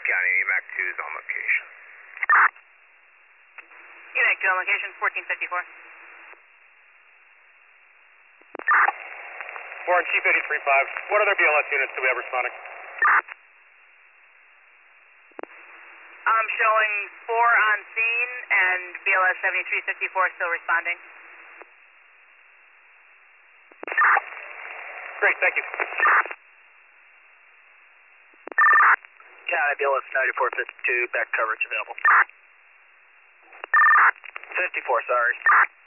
County, EMAC 2 is on location. EMAC 2 on location, 1454. Warren, Chief 83.5. What other BLS units do we have responding? I'm showing 4 on scene and BLS 7354 still responding. Great, thank you. County BLS 9452, back coverage available. 54, sorry.